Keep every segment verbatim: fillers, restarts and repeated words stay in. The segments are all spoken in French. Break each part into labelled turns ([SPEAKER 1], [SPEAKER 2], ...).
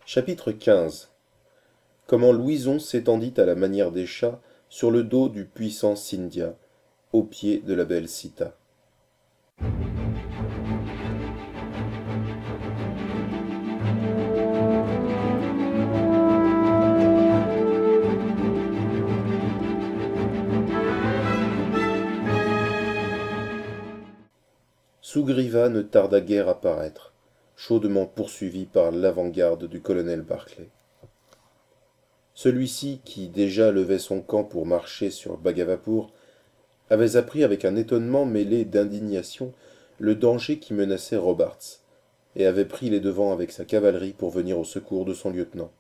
[SPEAKER 1] Chapitre quinze. Comment Louison s'étendit à la manière des chats sur le dos du puissant Scindia, au pied de la belle Sita. Sugriva ne tarda guère à paraître, chaudement poursuivi par l'avant-garde du colonel Barclay. Celui-ci, qui déjà levait son camp pour marcher sur Bhagavapur, avait appris avec un étonnement mêlé d'indignation le danger qui menaçait Robarts, et avait pris les devants avec sa cavalerie pour venir au secours de son lieutenant.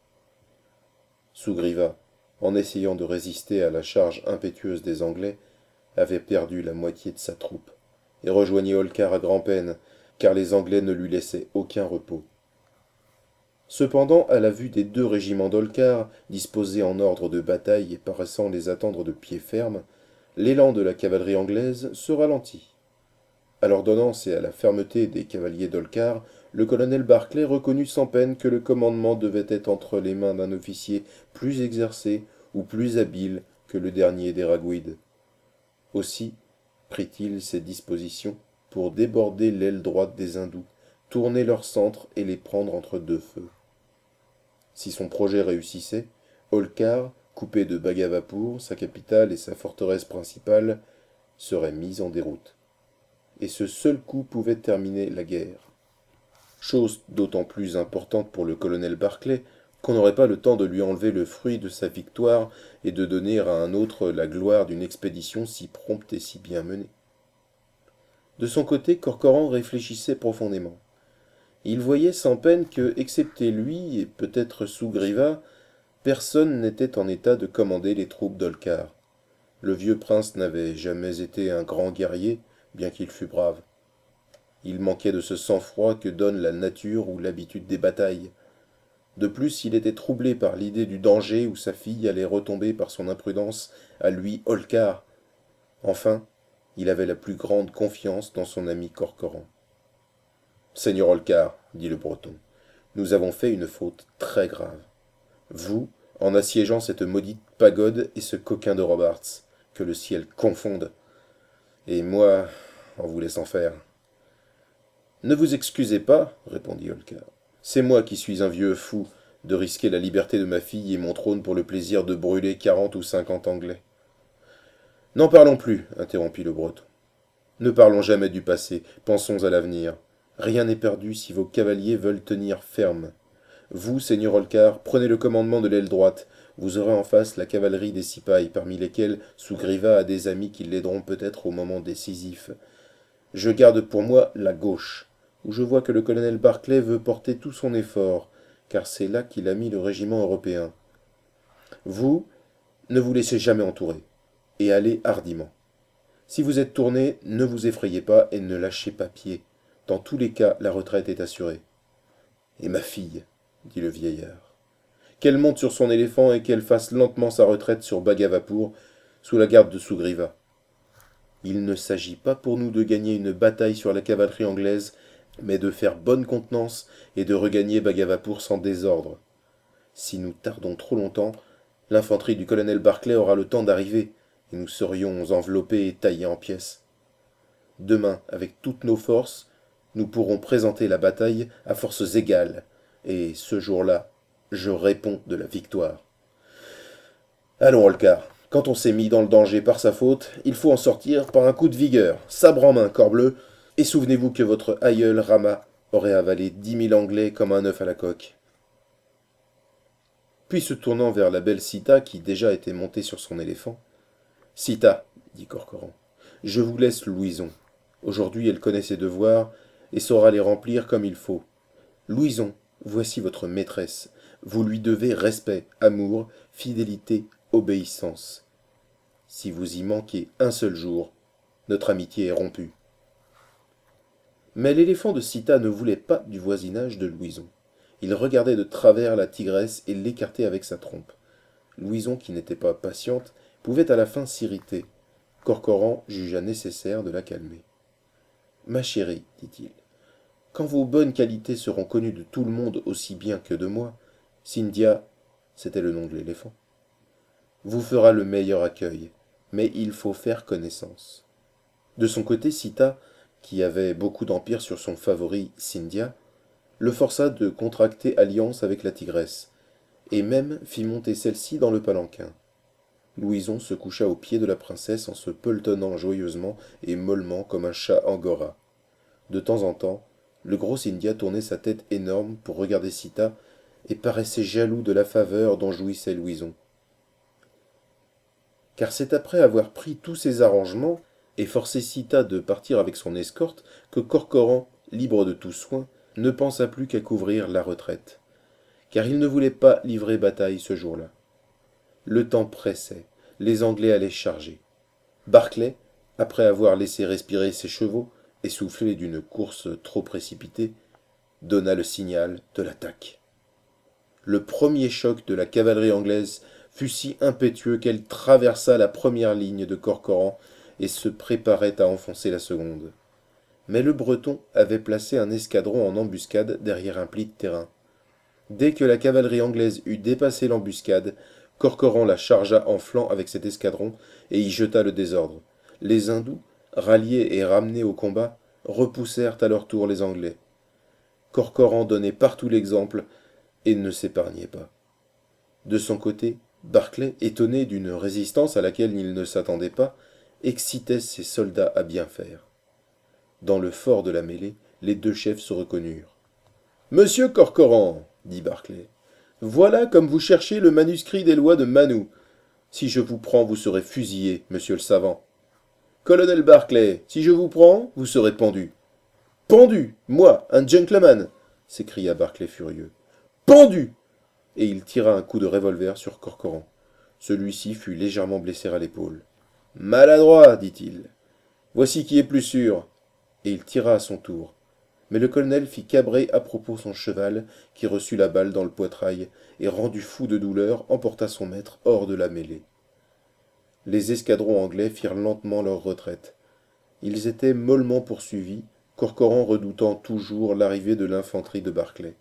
[SPEAKER 1] Sugriva, en essayant de résister à la charge impétueuse des Anglais, avait perdu la moitié de sa troupe, et rejoignit Holkar à grand-peine, car les Anglais ne lui laissaient aucun repos. Cependant, à la vue des deux régiments d'Holkar, disposés en ordre de bataille et paraissant les attendre de pied ferme, l'élan de la cavalerie anglaise se ralentit. À l'ordonnance et à la fermeté des cavaliers d'Holkar, le colonel Barclay reconnut sans peine que le commandement devait être entre les mains d'un officier plus exercé ou plus habile que le dernier des Ragouides. Aussi prit-il ses dispositions pour déborder l'aile droite des hindous, tourner leur centre et les prendre entre deux feux. Si son projet réussissait, Holkar, coupé de Bhagavapur, sa capitale et sa forteresse principale, serait mis en déroute. Et ce seul coup pouvait terminer la guerre. Chose d'autant plus importante pour le colonel Barclay qu'on n'aurait pas le temps de lui enlever le fruit de sa victoire et de donner à un autre la gloire d'une expédition si prompte et si bien menée. De son côté, Corcoran réfléchissait profondément. Il voyait sans peine que, excepté lui et peut-être Sugriva, personne n'était en état de commander les troupes d'Holkar. Le vieux prince n'avait jamais été un grand guerrier, bien qu'il fût brave. Il manquait de ce sang-froid que donne la nature ou l'habitude des batailles. De plus, il était troublé par l'idée du danger où sa fille allait retomber par son imprudence, à lui Holkar. Enfin, il avait la plus grande confiance dans son ami Corcoran. « Seigneur Holkar, dit le Breton, nous avons fait une faute très grave. Vous, en assiégeant cette maudite pagode et ce coquin de Robarts, que le ciel confonde, et moi, en vous laissant faire. »« Ne vous excusez pas, répondit Holkar. C'est moi qui suis un vieux fou de risquer la liberté de ma fille et mon trône pour le plaisir de brûler quarante ou cinquante Anglais. »« N'en parlons plus, interrompit le Breton. Ne parlons jamais du passé, pensons à l'avenir. Rien n'est perdu si vos cavaliers veulent tenir ferme. Vous, seigneur Holkar, prenez le commandement de l'aile droite. Vous aurez en face la cavalerie des Sipahis, parmi lesquels Sugriva a des amis qui l'aideront peut-être au moment décisif. Je garde pour moi la gauche, où je vois que le colonel Barclay veut porter tout son effort, car c'est là qu'il a mis le régiment européen. Vous, ne vous laissez jamais entourer, et allez hardiment. Si vous êtes tourné, ne vous effrayez pas et ne lâchez pas pied. Dans tous les cas, la retraite est assurée. Et ma fille, dit le vieillard, qu'elle monte sur son éléphant et qu'elle fasse lentement sa retraite sur Bhagavapur, sous la garde de Sugriva. Il ne s'agit pas pour nous de gagner une bataille sur la cavalerie anglaise, mais de faire bonne contenance et de regagner Bhagavapur sans désordre. Si nous tardons trop longtemps, l'infanterie du colonel Barclay aura le temps d'arriver, et nous serions enveloppés et taillés en pièces. Demain, avec toutes nos forces, nous pourrons présenter la bataille à forces égales, et ce jour-là, je réponds de la victoire. Allons, Holkar, quand on s'est mis dans le danger par sa faute, il faut en sortir par un coup de vigueur, sabre en main, corbleu, et souvenez-vous que votre aïeul Rama aurait avalé dix mille Anglais comme un œuf à la coque. Puis se tournant vers la belle Sita, qui déjà était montée sur son éléphant, « Sita, dit Corcoran, je vous laisse Louison. Aujourd'hui, elle connaît ses devoirs et saura les remplir comme il faut. Louison, voici votre maîtresse. Vous lui devez respect, amour, fidélité, obéissance. Si vous y manquez un seul jour, notre amitié est rompue. » Mais l'éléphant de Sita ne voulait pas du voisinage de Louison. Il regardait de travers la tigresse et l'écartait avec sa trompe. Louison, qui n'était pas patiente, pouvait à la fin s'irriter. Corcoran jugea nécessaire de la calmer. « Ma chérie, dit-il, quand vos bonnes qualités seront connues de tout le monde aussi bien que de moi, Cynthia, c'était le nom de l'éléphant, vous fera le meilleur accueil, mais il faut faire connaissance. De son côté, Sita, qui avait beaucoup d'empire sur son favori Cynthia, le força de contracter alliance avec la tigresse, et même fit monter celle-ci dans le palanquin. Louison se coucha aux pieds de la princesse en se pelletonnant joyeusement et mollement comme un chat angora. De temps en temps, le gros Cynthia tournait sa tête énorme pour regarder Sita et paraissait jaloux de la faveur dont jouissait Louison. Car c'est après avoir pris tous ses arrangements et forcé Sita de partir avec son escorte que Corcoran, libre de tout soin, ne pensa plus qu'à couvrir la retraite, car il ne voulait pas livrer bataille ce jour-là. Le temps pressait, les Anglais allaient charger. Barclay, après avoir laissé respirer ses chevaux, essoufflés d'une course trop précipitée, donna le signal de l'attaque. Le premier choc de la cavalerie anglaise fut si impétueux qu'elle traversa la première ligne de Corcoran et se préparait à enfoncer la seconde. Mais le Breton avait placé un escadron en embuscade derrière un pli de terrain. Dès que la cavalerie anglaise eut dépassé l'embuscade, Corcoran la chargea en flanc avec cet escadron et y jeta le désordre. Les Hindous, ralliés et ramenés au combat, repoussèrent à leur tour les Anglais. Corcoran donnait partout l'exemple et ne s'épargnait pas. De son côté, Barclay, étonné d'une résistance à laquelle il ne s'attendait pas, excitait ses soldats à bien faire. Dans le fort de la mêlée, les deux chefs se reconnurent. « Monsieur Corcoran, dit Barclay, voilà comme vous cherchez le manuscrit des lois de Manu. Si je vous prends, vous serez fusillé, monsieur le savant. Colonel Barclay, si je vous prends, vous serez pendu. Pendu, moi, un gentleman, s'écria Barclay furieux. Pendu! Et il tira un coup de revolver sur Corcoran. Celui-ci fut légèrement blessé à l'épaule. Maladroit, dit-il. Voici qui est plus sûr. Et il tira à son tour. Mais le colonel fit cabrer à propos son cheval, qui reçut la balle dans le poitrail, et rendu fou de douleur, emporta son maître hors de la mêlée. Les escadrons anglais firent lentement leur retraite. Ils étaient mollement poursuivis, Corcoran redoutant toujours l'arrivée de l'infanterie de Barclay.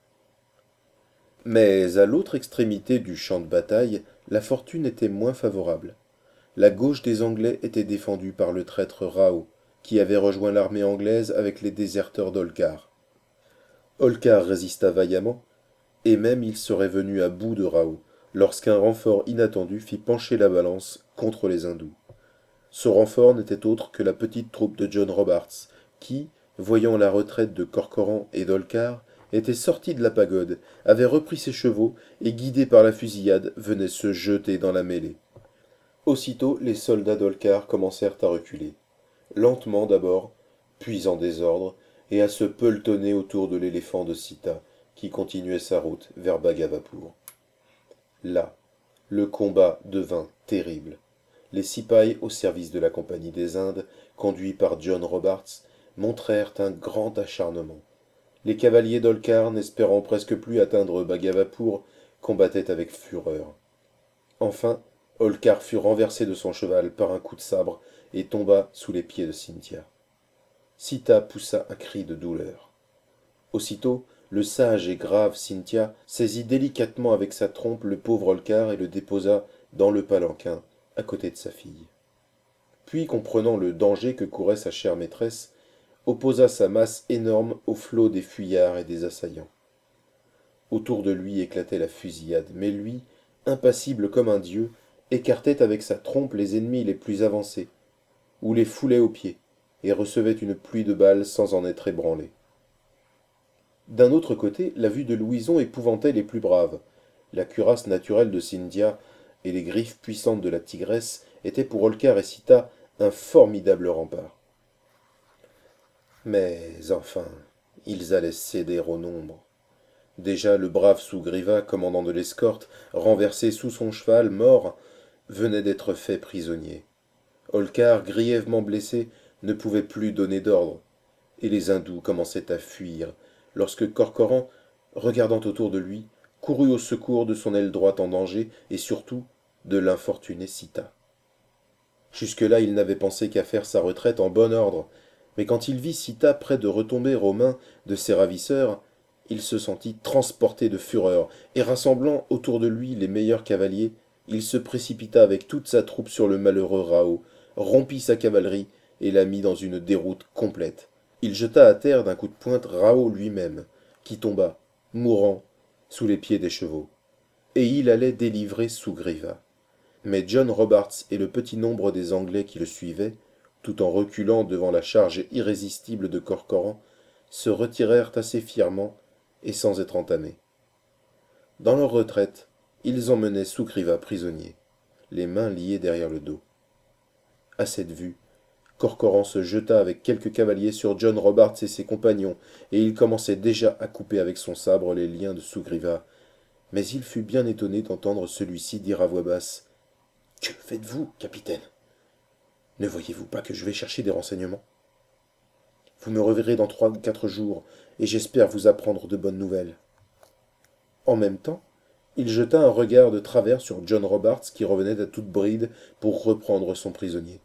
[SPEAKER 1] Mais à l'autre extrémité du champ de bataille, la fortune était moins favorable. La gauche des Anglais était défendue par le traître Rao, qui avait rejoint l'armée anglaise avec les déserteurs d'Holkar. Holkar résista vaillamment, et même il serait venu à bout de Rao, lorsqu'un renfort inattendu fit pencher la balance contre les Hindous. Ce renfort n'était autre que la petite troupe de John Robarts, qui, voyant la retraite de Corcoran et d'Holkar, était sorti de la pagode, avait repris ses chevaux, et guidé par la fusillade, venait se jeter dans la mêlée. Aussitôt, les soldats d'Holkar commencèrent à reculer. Lentement d'abord, puis en désordre, et à se pelotonner autour de l'éléphant de Sita, qui continuait sa route vers Bhagavapur. Là, le combat devint terrible. Les cipayes au service de la Compagnie des Indes, conduits par John Robarts, montrèrent un grand acharnement. Les cavaliers d'Holkar, n'espérant presque plus atteindre Bhagavapur, combattaient avec fureur. Enfin, Holkar fut renversé de son cheval par un coup de sabre et tomba sous les pieds de Cynthia. Sita poussa un cri de douleur. Aussitôt, le sage et grave Cynthia saisit délicatement avec sa trompe le pauvre Holkar et le déposa dans le palanquin, à côté de sa fille. Puis, comprenant le danger que courait sa chère maîtresse, opposa sa masse énorme au flot des fuyards et des assaillants. Autour de lui éclatait la fusillade, mais lui, impassible comme un dieu, écartait avec sa trompe les ennemis les plus avancés, ou les foulait aux pieds, et recevait une pluie de balles sans en être ébranlé. D'un autre côté, la vue de Louison épouvantait les plus braves. La cuirasse naturelle de Cynthia et les griffes puissantes de la tigresse étaient pour Holkar et Sita un formidable rempart. Mais enfin, ils allaient céder au nombre. Déjà le brave Sougriva, commandant de l'escorte, renversé sous son cheval, mort, venait d'être fait prisonnier. Holkar, grièvement blessé, ne pouvait plus donner d'ordre, et les Hindous commençaient à fuir, lorsque Corcoran, regardant autour de lui, courut au secours de son aile droite en danger, et surtout de l'infortunée Sita. Jusque-là, il n'avait pensé qu'à faire sa retraite en bon ordre, mais quand il vit Sita près de retomber aux mains de ses ravisseurs, il se sentit transporté de fureur, et rassemblant autour de lui les meilleurs cavaliers, il se précipita avec toute sa troupe sur le malheureux Rao, rompit sa cavalerie et la mit dans une déroute complète. Il jeta à terre d'un coup de pointe Rao lui-même, qui tomba, mourant, sous les pieds des chevaux. Et il allait délivrer Sugriva. Mais John Robarts et le petit nombre des Anglais qui le suivaient, tout en reculant devant la charge irrésistible de Corcoran, se retirèrent assez fièrement et sans être entamés. Dans leur retraite, ils emmenaient Sugriva prisonnier, les mains liées derrière le dos. À cette vue, Corcoran se jeta avec quelques cavaliers sur John Robarts et ses compagnons, et il commençait déjà à couper avec son sabre les liens de Sugriva. Mais il fut bien étonné d'entendre celui-ci dire à voix basse « Que faites-vous, capitaine ? Ne voyez-vous pas que je vais chercher des renseignements ? Vous me reverrez dans trois ou quatre jours, et j'espère vous apprendre de bonnes nouvelles. » En même temps, il jeta un regard de travers sur John Robarts qui revenait à toute bride pour reprendre son prisonnier.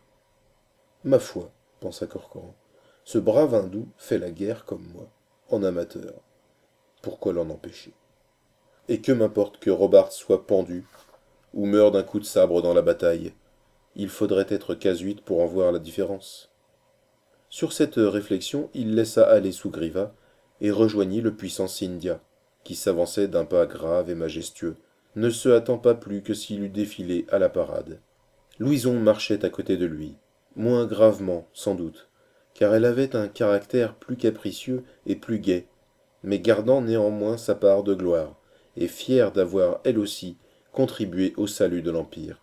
[SPEAKER 1] « Ma foi, pensa Corcoran, ce brave hindou fait la guerre comme moi, en amateur. Pourquoi l'en empêcher ? Et que m'importe que Robarts soit pendu, ou meure d'un coup de sabre dans la bataille ? Il faudrait être casuite pour en voir la différence. » Sur cette réflexion, il laissa aller Sugriva et rejoignit le puissant Scindia, qui s'avançait d'un pas grave et majestueux, ne se hâtant pas plus que s'il eût défilé à la parade. Louison marchait à côté de lui, moins gravement, sans doute, car elle avait un caractère plus capricieux et plus gai, mais gardant néanmoins sa part de gloire, et fière d'avoir, elle aussi, contribué au salut de l'Empire.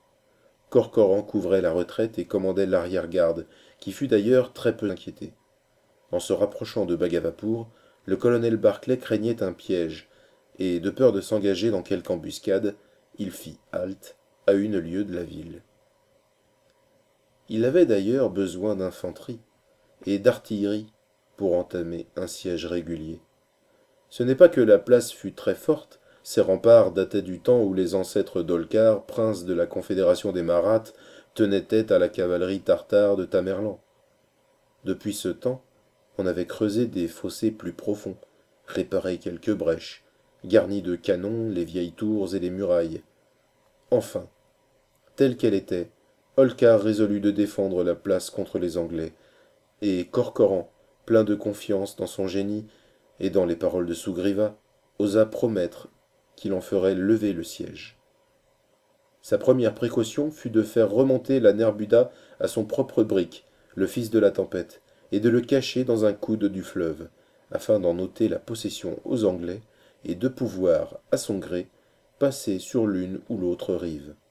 [SPEAKER 1] Corcoran couvrait la retraite et commandait l'arrière-garde, qui fut d'ailleurs très peu inquiété. En se rapprochant de Bhagavapur, le colonel Barclay craignait un piège, et, de peur de s'engager dans quelque embuscade, il fit halte à une lieue de la ville. Il avait d'ailleurs besoin d'infanterie et d'artillerie pour entamer un siège régulier. Ce n'est pas que la place fût très forte, ces remparts dataient du temps où les ancêtres d'Holkar, prince de la confédération des Maraths, tenaient tête à la cavalerie tartare de Tamerlan. Depuis ce temps, on avait creusé des fossés plus profonds, réparé quelques brèches, garni de canons les vieilles tours et les murailles. Enfin, telle qu'elle était, Holkar résolut de défendre la place contre les Anglais, et Corcoran, plein de confiance dans son génie et dans les paroles de Sugriva, osa promettre qu'il en ferait lever le siège. Sa première précaution fut de faire remonter la Nerbudda à son propre brick, le fils de la tempête, et de le cacher dans un coude du fleuve, afin d'en ôter la possession aux Anglais et de pouvoir, à son gré, passer sur l'une ou l'autre rive.